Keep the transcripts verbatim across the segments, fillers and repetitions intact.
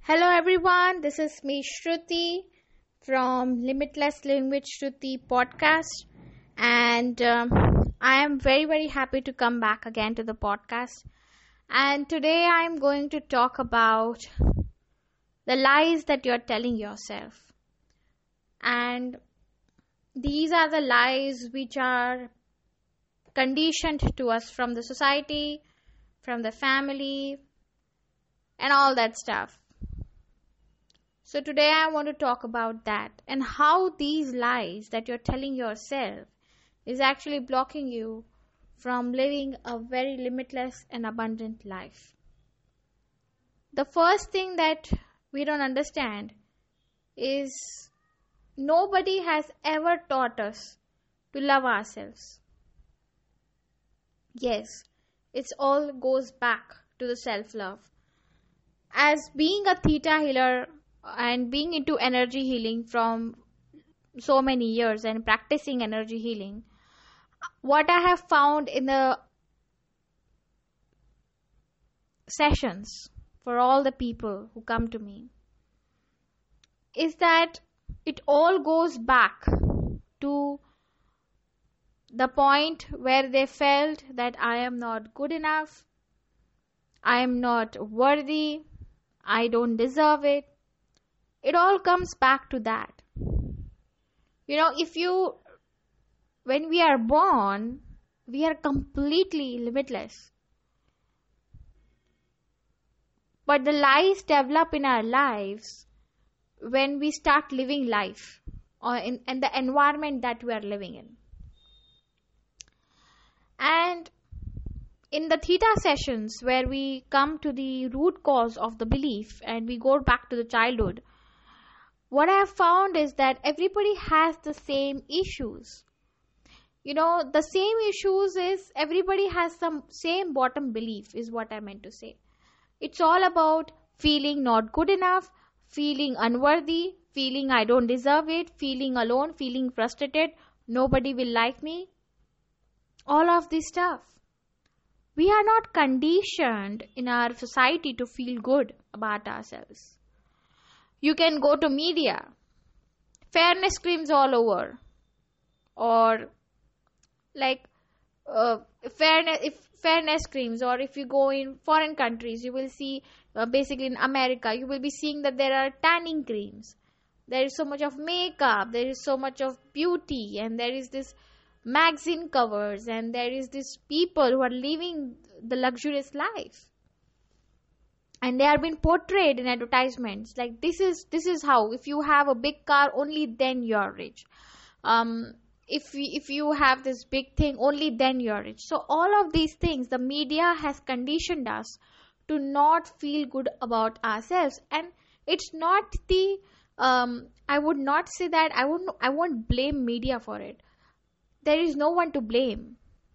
Hello everyone, this is me Shruti from Limitless Living with Shruti podcast, and um, I am very very happy to come back again to the podcast. And today I am going to talk about the lies that you're telling yourself, and these are the lies which are conditioned to us from the society, from the family, and all that stuff. So today I want to talk about that and how these lies that you're telling yourself is actually blocking you from living a very limitless and abundant life. The first thing that we don't understand is nobody has ever taught us to love ourselves. Yes, it all goes back to the self-love. As being a theta healer and being into energy healing from so many years and practicing energy healing, what I have found in the sessions for all the people who come to me is that it all goes back to the point where they felt that I am not good enough, I am not worthy, I don't deserve it. It all comes back to that. You know, if you, when we are born, we are completely limitless. But the lies develop in our lives when we start living life or in, in the environment that we are living in. And in the theta sessions where we come to the root cause of the belief and we go back to the childhood, what I have found is that everybody has the same issues. You know, the same issues is everybody has some same bottom belief is what I meant to say. It's all about feeling not good enough, feeling unworthy, feeling I don't deserve it, feeling alone, feeling frustrated, nobody will like me. All of this stuff. We are not conditioned in our society to feel good about ourselves. You can go to media, fairness creams all over, or like uh, fairness, if fairness creams, or if you go in foreign countries, you will see uh, basically in America, you will be seeing that there are tanning creams. There is so much of makeup, there is so much of beauty, and there is this magazine covers, and there is this people who are living the luxurious life. And they are being portrayed in advertisements like this is this is how if you have a big car, only then you are rich. Um, if we, if you have this big thing, only then you are rich. So all of these things, the media has conditioned us to not feel good about ourselves, and it's not the. Um, I would not say that I won't. I won't blame media for it. There is no one to blame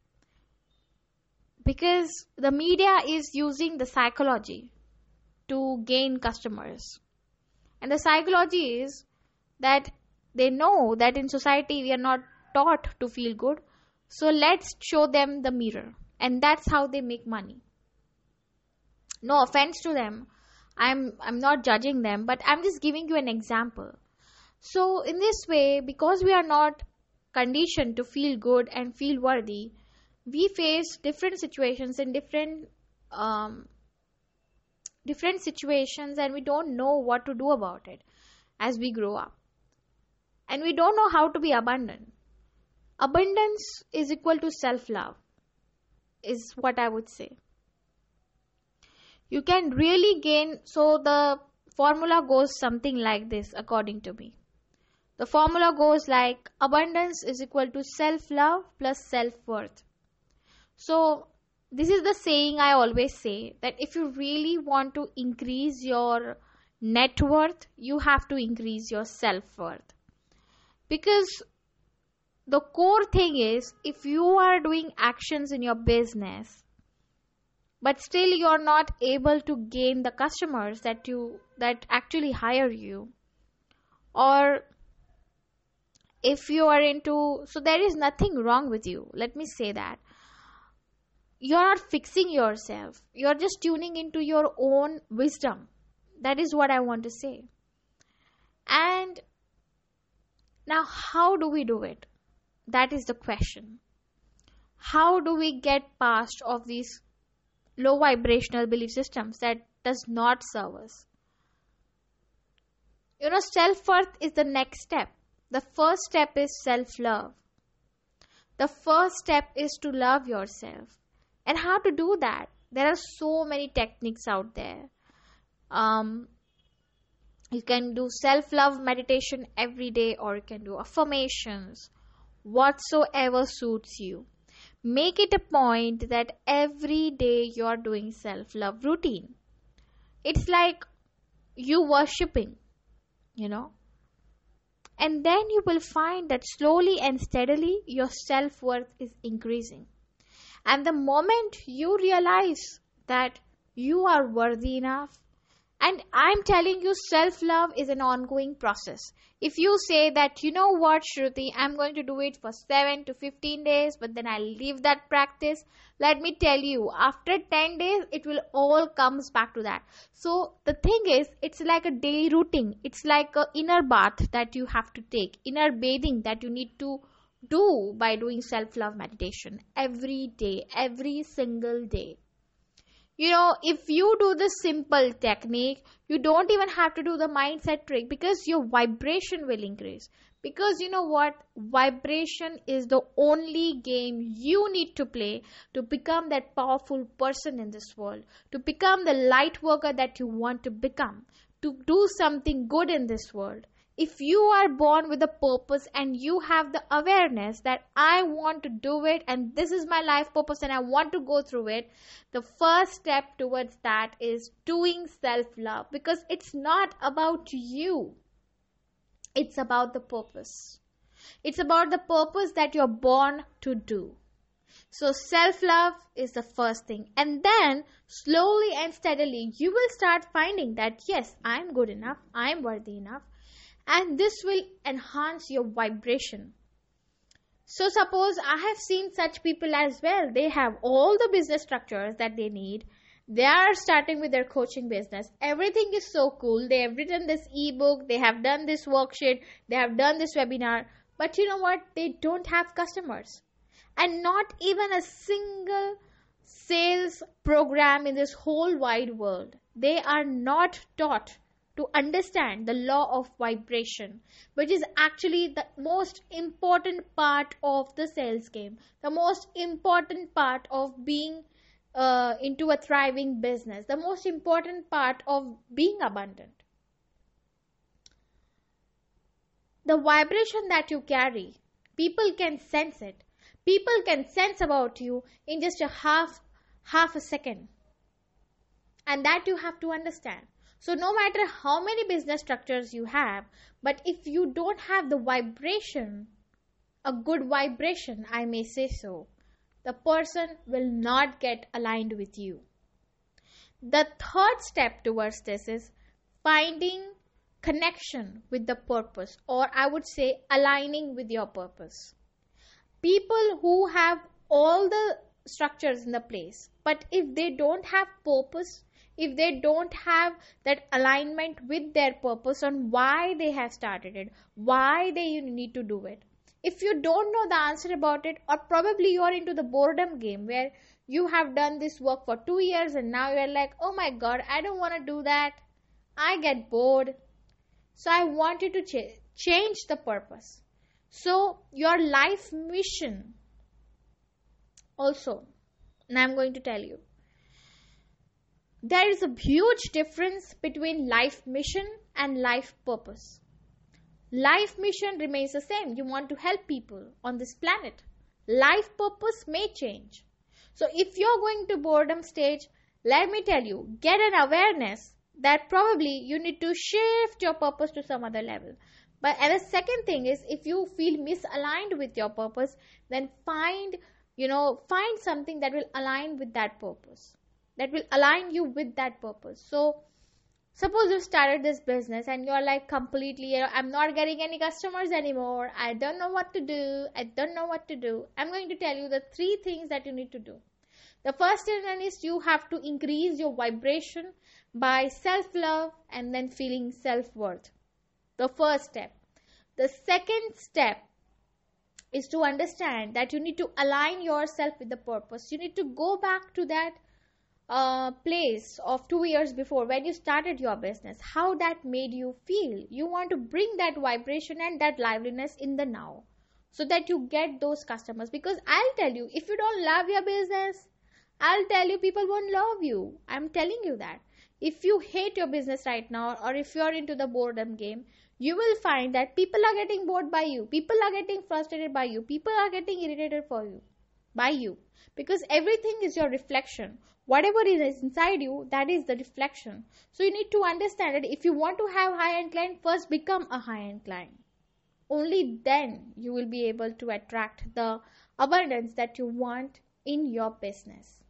because the media is using the psychology to gain customers. And the psychology is that they know that in society we are not taught to feel good. So let's show them the mirror. And that's how they make money. No offense to them. I'm I'm not judging them, but I'm just giving you an example. So in this way, because we are not conditioned to feel good and feel worthy, we face different situations in different um, different situations, and we don't know what to do about it as we grow up, and we don't know how to be abundant. Abundance is equal to self-love is what I would say. You can really gain, so the formula goes something like this according to me. The formula goes like abundance is equal to self-love plus self-worth. So this is the saying I always say, that if you really want to increase your net worth, you have to increase your self-worth. Because the core thing is, if you are doing actions in your business, but still you are not able to gain the customers that you that actually hire you, or if you are into, so there is nothing wrong with you. Let me say that. You're not fixing yourself. You're just tuning into your own wisdom. That is what I want to say. And now, how do we do it? That is the question. How do we get past of these low vibrational belief systems that does not serve us? You know, self-worth is the next step. The first step is self-love. The first step is to love yourself. And how to do that? There are so many techniques out there. Um, you can do self-love meditation every day, or you can do affirmations, whatsoever suits you. Make it a point that every day you are doing self-love routine. It's like you worshipping, you know. And then you will find that slowly and steadily your self-worth is increasing. And the moment you realize that you are worthy enough, and I'm telling you, self-love is an ongoing process. If you say that, you know what, Shruti, I'm going to do it for seven to fifteen days, but then I'll leave that practice, let me tell you, after ten days, it will all comes back to that. So the thing is, it's like a daily routine. It's like an inner bath that you have to take, inner bathing that you need to do by doing self-love meditation every day, every single day. You know, if you do the simple technique, you don't even have to do the mindset trick, because your vibration will increase. Because you know what? Vibration is the only game you need to play to become that powerful person in this world, to become the light worker that you want to become, to do something good in this world. If you are born with a purpose and you have the awareness that I want to do it and this is my life purpose and I want to go through it, the first step towards that is doing self-love, because it's not about you. It's about the purpose. It's about the purpose that you're born to do. So self-love is the first thing. And then slowly and steadily you will start finding that yes, I'm good enough, I'm worthy enough. And this will enhance your vibration. So suppose I have seen such people as well. They have all the business structures that they need. They are starting with their coaching business. Everything is so cool. They have written this ebook. They have done this worksheet. They have done this webinar. But you know what? They don't have customers. And not even a single sales program in this whole wide world. They are not taught to understand the law of vibration, which is actually the most important part of the sales game, the most important part of being uh, into a thriving business, the most important part of being abundant. The vibration that you carry, people can sense it. People can sense about you in just a half, half a second. And that you have to understand. So no matter how many business structures you have, but if you don't have the vibration, a good vibration, I may say so, the person will not get aligned with you. The third step towards this is finding connection with the purpose, or I would say aligning with your purpose. People who have all the structures in the place, but if they don't have purpose, if they don't have that alignment with their purpose on why they have started it, why they need to do it. If you don't know the answer about it, or probably you are into the boredom game where you have done this work for two years and now you're like, oh my God, I don't want to do that. I get bored. So I want you to ch- change the purpose. So your life mission also, and I'm going to tell you, there is a huge difference between life mission and life purpose. Life mission remains the same. You want to help people on this planet. Life purpose may change. So if you're going to boredom stage, let me tell you, get an awareness that probably you need to shift your purpose to some other level. But and the second thing is, if you feel misaligned with your purpose, then find, you know, find something that will align with that purpose. That will align you with that purpose. So suppose you started this business and you're like completely, you know, I'm not getting any customers anymore. I don't know what to do. I don't know what to do. I'm going to tell you the three things that you need to do. The first one is you have to increase your vibration by self-love and then feeling self-worth. The first step. The second step is to understand that you need to align yourself with the purpose. You need to go back to that uh, place of two years before when you started your business, how that made you feel. You want to bring that vibration and that liveliness in the now so that you get those customers. Because I'll tell you, if you don't love your business, I'll tell you, people won't love you. I'm telling you that. If you hate your business right now, or if you're into the boredom game, you will find that people are getting bored by you. People are getting frustrated by you. People are getting irritated for you, by you. Because everything is your reflection. Whatever is inside you, that is the reflection. So you need to understand that if you want to have high-end client, first become a high-end client. Only then you will be able to attract the abundance that you want in your business.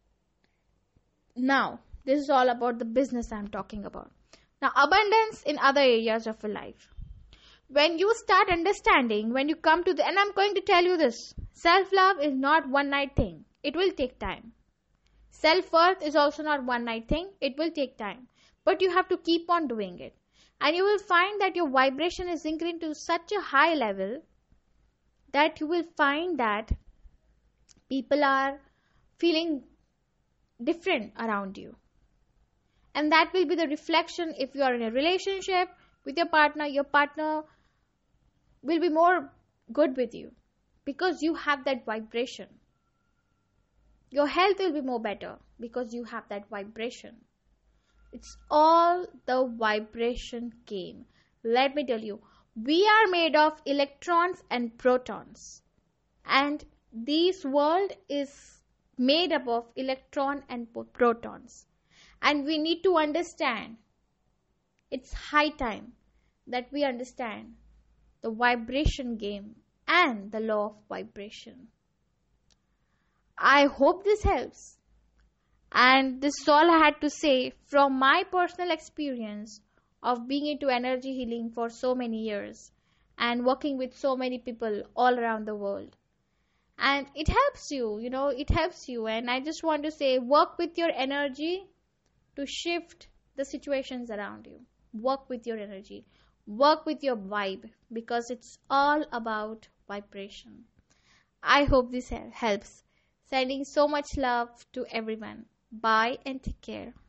Now, this is all about the business I'm talking about. Now, abundance in other areas of your life. When you start understanding, when you come to the, and I'm going to tell you this, self-love is not one night thing. It will take time. Self-worth is also not one night thing. It will take time. But you have to keep on doing it. And you will find that your vibration is increasing to such a high level that you will find that people are feeling different around you. And that will be the reflection if you are in a relationship with your partner. Your partner will be more good with you because you have that vibration. Your health will be more better because you have that vibration. It's all the vibration game. Let me tell you, we are made of electrons and protons. And this world is made up of electron and protons. And we need to understand, it's high time that we understand the vibration game and the law of vibration. I hope this helps. And this is all I had to say from my personal experience of being into energy healing for so many years and working with so many people all around the world. And it helps you, you know, it helps you. And I just want to say, work with your energy to shift the situations around you. Work with your energy. Work with your vibe, because it's all about vibration. I hope this helps. Sending so much love to everyone. Bye and take care.